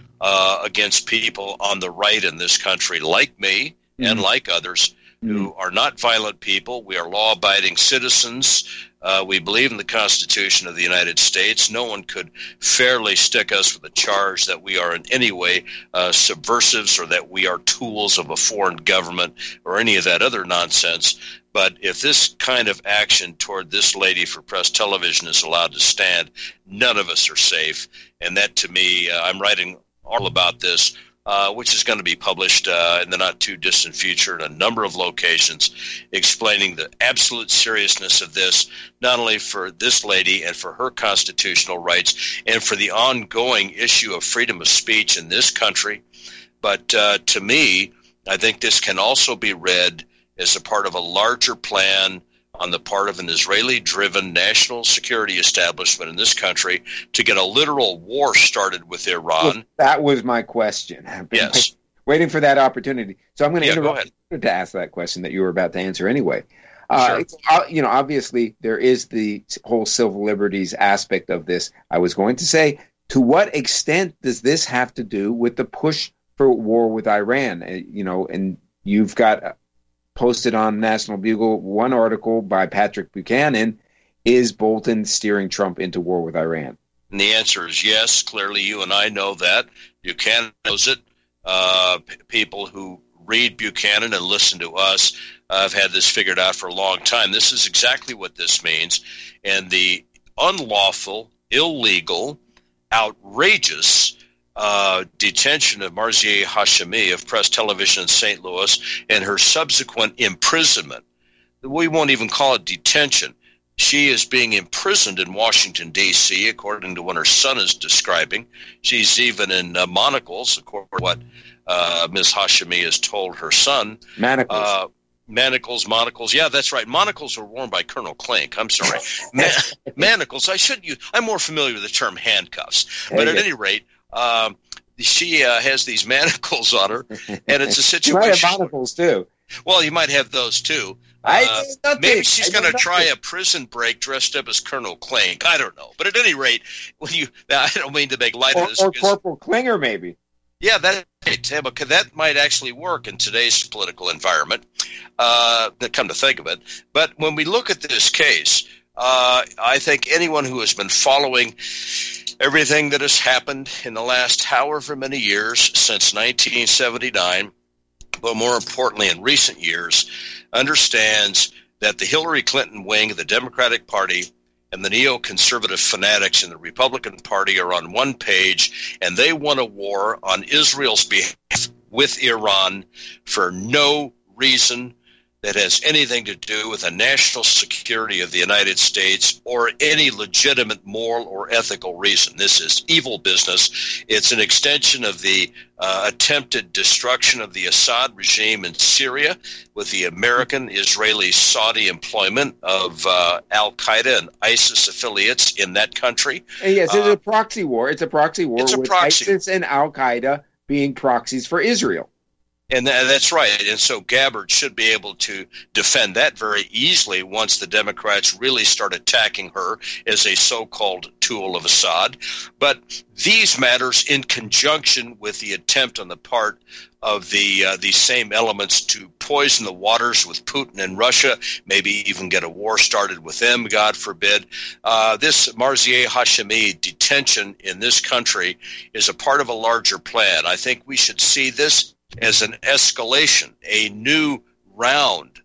uh, against people on the right in this country, like me mm-hmm. and like others, who are not violent people. We are law-abiding citizens. Uh, we believe in the Constitution of the United States. No one could fairly stick us with a charge that we are in any way uh, subversives or that we are tools of a foreign government or any of that other nonsense. But if this kind of action toward this lady for press television is allowed to stand, none of us are safe. And that, to me, uh, I'm writing all about this, Uh, which is going to be published uh, in the not-too-distant future in a number of locations, explaining the absolute seriousness of this, not only for this lady and for her constitutional rights and for the ongoing issue of freedom of speech in this country, but uh, to me, I think this can also be read as a part of a larger plan on the part of an Israeli-driven national security establishment in this country to get a literal war started with Iran. Well, that was my question. I've been Yes. waiting for that opportunity. So I'm going to Yeah, go interrupt you to ask that question that you were about to answer anyway. Uh, Sure. it's, uh, you know, obviously there is the whole civil liberties aspect of this. I was going to say, to what extent does this have to do with the push for war with Iran? Uh, you know, and you've got uh, posted on National Bugle one article by Patrick Buchanan, is Bolton steering Trump into war with Iran? And the answer is yes. Clearly, you and I know that. Buchanan knows it. Uh, p- people who read Buchanan and listen to us uh, have had this figured out for a long time. This is exactly what this means. And the unlawful, illegal, outrageous uh, detention of Marzieh Hashemi of Press Television in Saint Louis and her subsequent imprisonment. We won't even call it detention. She is being imprisoned in Washington, D C, according to what her son is describing. She's even in uh, monocles, according to what uh, Miz Hashemi has told her son. Manacles. Uh, manacles, monocles. Yeah, that's right. Monocles are worn by Colonel Klink. I'm sorry. Man- manacles. I should use. I'm more familiar with the term handcuffs. But There at you any rate, um, she uh, has these manacles on her, and it's a You might have situation. monocles too. Well, you might have those too. I Uh, did nothing. maybe she's I did going to try nothing. a prison break dressed up as Colonel Klink. I don't know. But at any rate, when you, I don't mean to make light or, of this. or because- Corporal Klinger, maybe. yeah, that that might actually work in today's political environment. Uh, come to think of it, but when we look at this case, uh, I think anyone who has been following everything that has happened in the last however many years since nineteen seventy-nine, but more importantly in recent years, understands that the Hillary Clinton wing of the Democratic Party and the neoconservative fanatics in the Republican Party are on one page, and they want a war on Israel's behalf with Iran for no reason that has anything to do with the national security of the United States or any legitimate moral or ethical reason. This is evil business. It's an extension of the uh, attempted destruction of the Assad regime in Syria with the American, Israeli, Saudi employment of uh, Al-Qaeda and ISIS affiliates in that country. And yes, it's Uh, a proxy war. It's a proxy war it's a with proxy. ISIS and Al-Qaeda being proxies for Israel. And that, that's right. And so Gabbard should be able to defend that very easily once the Democrats really start attacking her as a so-called tool of Assad. But these matters in conjunction with the attempt on the part of the uh, these same elements to poison the waters with Putin and Russia, maybe even get a war started with them, God forbid. Uh, this Marzieh Hashemi detention in this country is a part of a larger plan. I think we should see this as an escalation, a new round.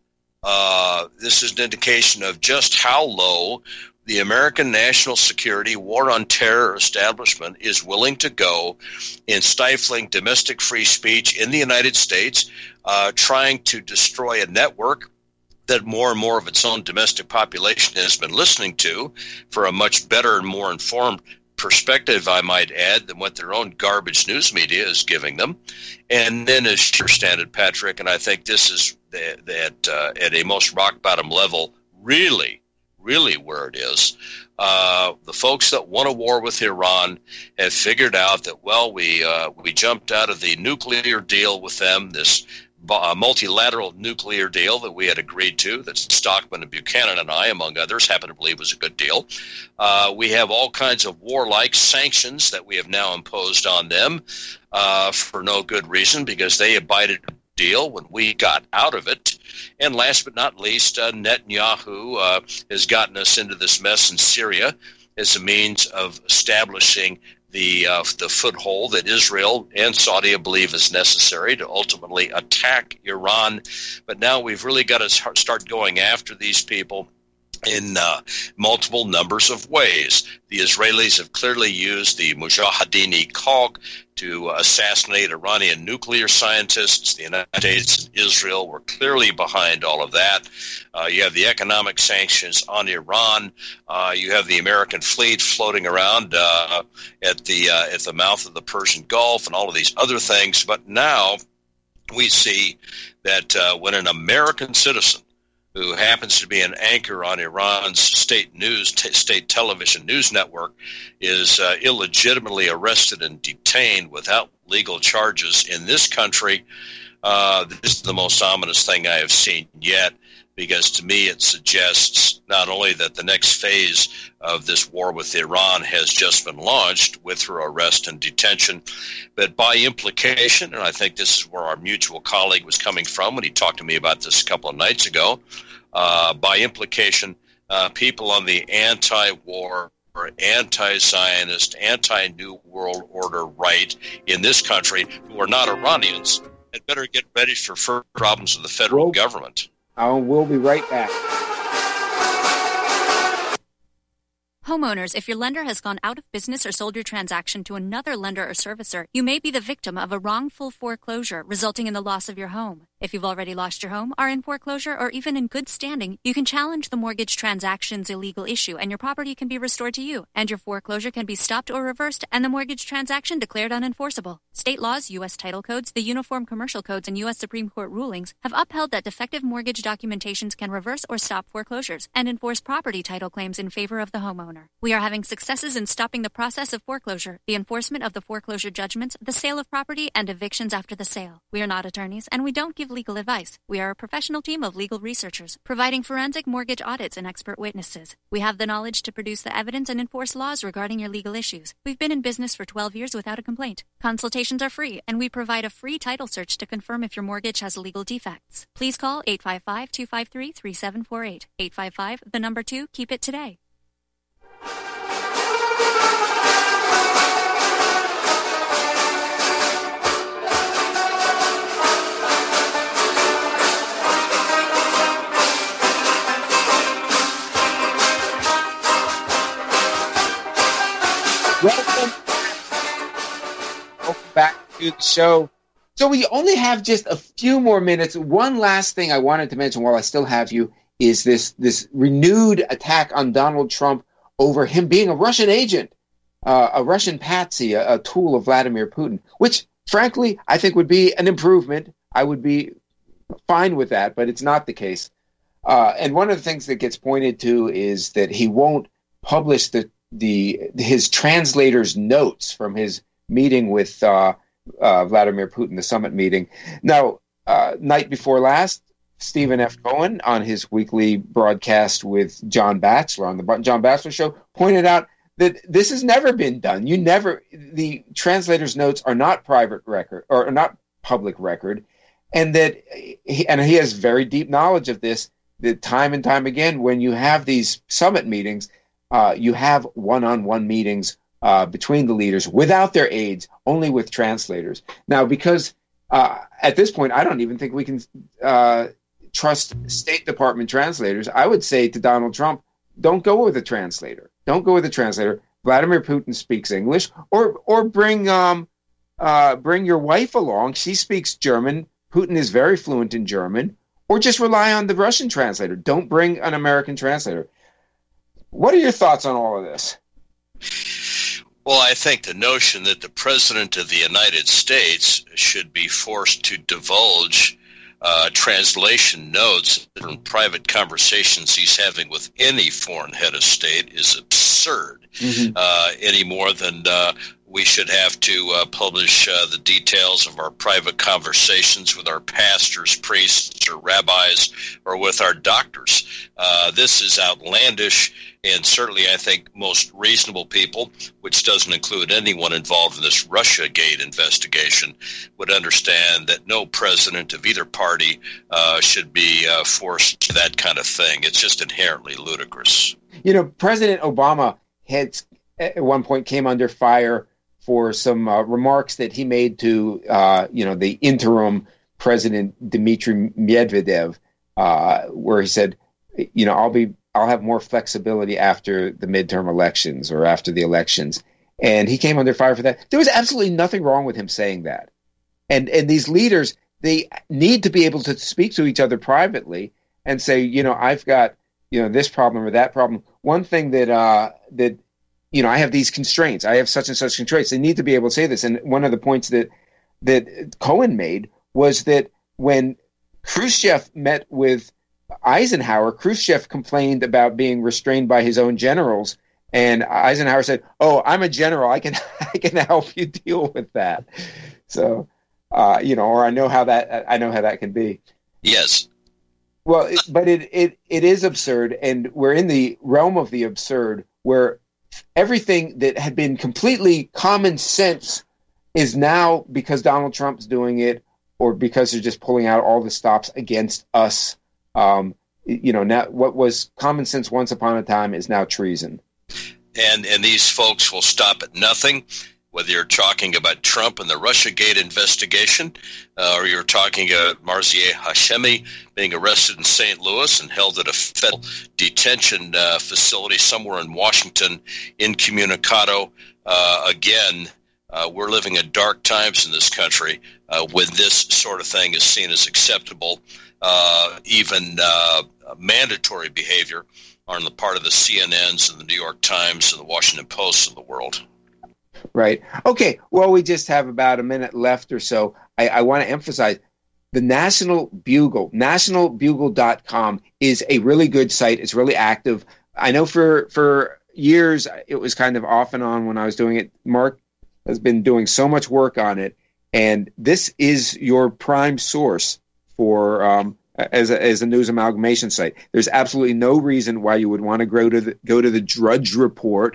Uh, this is an indication of just how low the American national security war on terror establishment is willing to go in stifling domestic free speech in the United States, uh, trying to destroy a network that more and more of its own domestic population has been listening to for a much better and more informed perspective, I might add, than what their own garbage news media is giving them. And then, as you understand it, Patrick, and I think this is that, that uh, at a most rock bottom level, really, really where it is, uh, the folks that want a war with Iran have figured out that, well, we uh, we jumped out of the nuclear deal with them, this a multilateral nuclear deal that we had agreed to, that Stockman and Buchanan and I, among others, happen to believe was a good deal. Uh, we have all kinds of warlike sanctions that we have now imposed on them uh, for no good reason, because they abided the deal when we got out of it. And last but not least, uh, Netanyahu uh, has gotten us into this mess in Syria as a means of establishing the uh, the foothold that Israel and Saudi believe is necessary to ultimately attack Iran. But now we've really got to start going after these people in uh, multiple numbers of ways. The Israelis have clearly used the Mujahideen-e-Khalq to assassinate Iranian nuclear scientists. The United States and Israel were clearly behind all of that. Uh, you have the economic sanctions on Iran. Uh, you have the American fleet floating around uh, at the uh, at the mouth of the Persian Gulf and all of these other things. But now we see that uh, when an American citizen who happens to be an anchor on Iran's state news, t- state television news network, is uh, illegitimately arrested and detained without legal charges in this country. Uh, this is the most ominous thing I have seen yet, because to me it suggests not only that the next phase of this war with Iran has just been launched with her arrest and detention, but by implication, and I think this is where our mutual colleague was coming from when he talked to me about this a couple of nights ago, uh, by implication, uh, people on the anti-war or anti-Zionist, anti-New World Order right in this country who are not Iranians had better get ready for further problems with the federal well, government. Uh, we'll be right back. Homeowners, if your lender has gone out of business or sold your transaction to another lender or servicer, you may be the victim of a wrongful foreclosure resulting in the loss of your home. If you've already lost your home, are in foreclosure, or even in good standing, you can challenge the mortgage transaction's illegal issue and your property can be restored to you, and your foreclosure can be stopped or reversed and the mortgage transaction declared unenforceable. State laws, U S title codes, the Uniform Commercial Codes, and U S Supreme Court rulings have upheld that defective mortgage documentations can reverse or stop foreclosures and enforce property title claims in favor of the homeowner. We are having successes in stopping the process of foreclosure, the enforcement of the foreclosure judgments, the sale of property, and evictions after the sale. We are not attorneys, and we don't give legal advice. We are a professional team of legal researchers, providing forensic mortgage audits and expert witnesses. We have the knowledge to produce the evidence and enforce laws regarding your legal issues. We've been in business for twelve years without a complaint. Consultations are free, and we provide a free title search to confirm if your mortgage has legal defects. Please call eight five five, two five three, three seven four eight. eight five five, the number two, keep it today. Welcome. Welcome back to the show. So we only have just a few more minutes. One last thing I wanted to mention while I still have you is this, this renewed attack on Donald Trump over him being a Russian agent, uh, a Russian patsy, a, a tool of Vladimir Putin, which, frankly, I think would be an improvement. I would be fine with that, but it's not the case. Uh, and one of the things that gets pointed to is that he won't publish the the his translator's notes from his meeting with uh, uh, Vladimir Putin, the summit meeting. Now, uh, night before last, Stephen F. Cohen, on his weekly broadcast with John Batchelor on the John Batchelor Show, pointed out that this has never been done. You never, the translator's notes are not private record or not public record, and that, he, and he has very deep knowledge of this. That time and time again, when you have these summit meetings, uh, you have one-on-one meetings uh, between the leaders without their aides, only with translators. Now, because uh, at this point, I don't even think we can uh, trust State Department translators. I would say to Donald Trump, don't go with a translator. Don't go with a translator. Vladimir Putin speaks English, or or bring um uh, bring your wife along. She speaks German. Putin is very fluent in German. Or just rely on the Russian translator. Don't bring an American translator. What are your thoughts on all of this? Well, I think the notion that the President of the United States should be forced to divulge uh, translation notes from private conversations he's having with any foreign head of state is absurd, mm-hmm. uh, any more than uh, we should have to uh, publish uh, the details of our private conversations with our pastors, priests, or rabbis, or with our doctors. Uh, this is outlandish, and certainly I think most reasonable people, which doesn't include anyone involved in this Russiagate investigation, would understand that no president of either party uh, should be uh, forced to that kind of thing. It's just inherently ludicrous. You know, President Obama had at one point came under fire for some uh, remarks that he made to, uh, you know, the interim president, Dmitry Medvedev, uh, where he said, you know, I'll be, I'll have more flexibility after the midterm elections or after the elections. And he came under fire for that. There was absolutely nothing wrong with him saying that. And, and these leaders, they need to be able to speak to each other privately and say, you know, I've got, you know, this problem or that problem. One thing that, uh, that, you know, I have these constraints. I have such and such constraints. They need to be able to say this. And one of the points that that Cohen made was that when Khrushchev met with Eisenhower, Khrushchev complained about being restrained by his own generals, and Eisenhower said, "Oh, I'm a general. I can I can help you deal with that." So, uh, you know, or I know how that I know how that can be. Yes. Well, it, but it, it it is absurd, and we're in the realm of the absurd, where everything that had been completely common sense is now, because Donald Trump's doing it, or because they're just pulling out all the stops against us. Um, you know, now what was common sense once upon a time is now treason. And and these folks will stop at nothing. Whether you're talking about Trump and the Russiagate investigation, uh, or you're talking about Marzieh Hashemi being arrested in Saint Louis and held at a federal detention uh, facility somewhere in Washington, incommunicado. Uh, again, uh, we're living in dark times in this country uh, when this sort of thing is seen as acceptable, uh, even uh, mandatory behavior on the part of the C N Ns and the New York Times and the Washington Post of the world. Right. Okay. Well, we just have about a minute left or so. I, I want to emphasize the National Bugle, national bugle dot com is a really good site. It's really active. I know for, for years it was kind of off and on when I was doing it. Mark has been doing so much work on it, and this is your prime source for um, as a, as a news amalgamation site. There's absolutely no reason why you would want to go to the, go to the Drudge Report,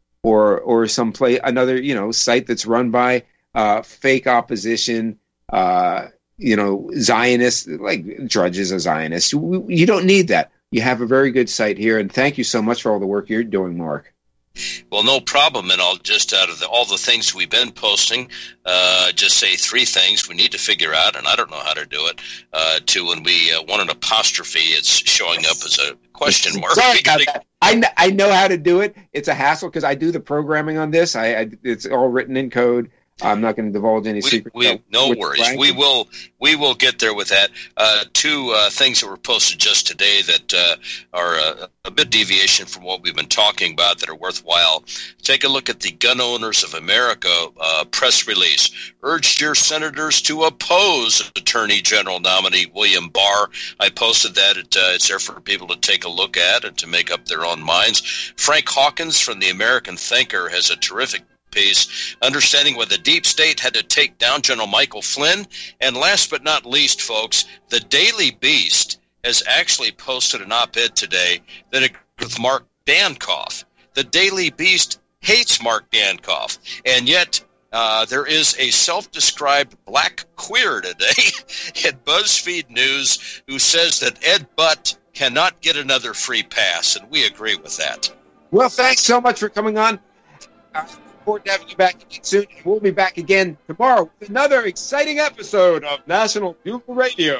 or or some play another you know site that's run by uh, fake opposition, uh, you know Zionists, like Drudge is a Zionist. You, you don't need that. You have a very good site here, and thank you so much for all the work you're doing, Mark. Well, no problem, and I'll just out of the, all the things we've been posting, uh, just say three things we need to figure out, and I don't know how to do it. Uh, to when we uh, want an apostrophe, it's showing up as a question mark. Sorry about that. I, kn- I know how to do it. It's a hassle because I do the programming on this. I, I it's all written in code. I'm not going to divulge any we, secrets. We, no worries. Ranking. We will we will get there with that. Uh, two uh, things that were posted just today that uh, are a, a bit deviation from what we've been talking about that are worthwhile. Take a look at the Gun Owners of America uh, press release. Urged your senators to oppose Attorney General nominee William Barr. I posted that. It, uh, it's there for people to take a look at and to make up their own minds. Frank Hawkins from the American Thinker has a terrific piece, understanding why the deep state had to take down General Michael Flynn. And last but not least, folks, the Daily Beast has actually posted an op-ed today that agrees with Mark Dankoff. The Daily Beast hates Mark Dankoff, and yet uh, there is a self-described black queer today at BuzzFeed News who says that Ed Butt cannot get another free pass, and we agree with that. Well, thanks so much for coming on. Uh, forward to having you back again soon. We'll be back again tomorrow with another exciting episode of National Bugle Radio.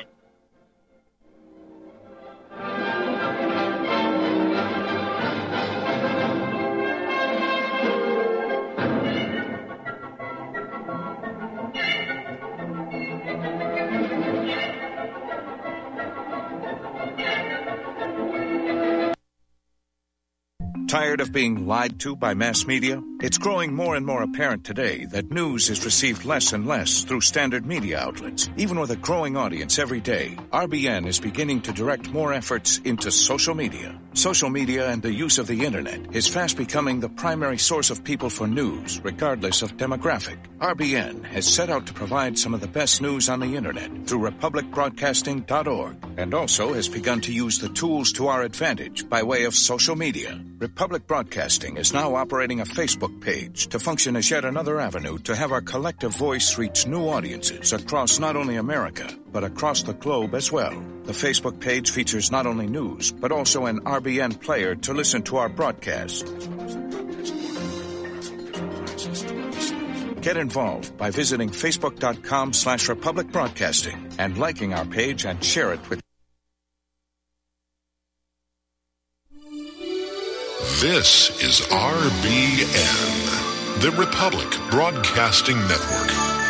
Tired of being lied to by mass media? It's growing more and more apparent today that news is received less and less through standard media outlets. Even with a growing audience every day, R B N is beginning to direct more efforts into social media. Social media and the use of the internet is fast becoming the primary source of people for news, regardless of demographic. R B N has set out to provide some of the best news on the internet through republic broadcasting dot org, and also has begun to use the tools to our advantage by way of social media. Republic Broadcasting is now operating a Facebook page to function as yet another avenue to have our collective voice reach new audiences across not only America, but across the globe as well. The Facebook page features not only news, but also an R B N player to listen to our broadcast. Get involved by visiting facebook.com slash Republic Broadcasting and liking our page and share it with. This is R B N, the Republic Broadcasting Network.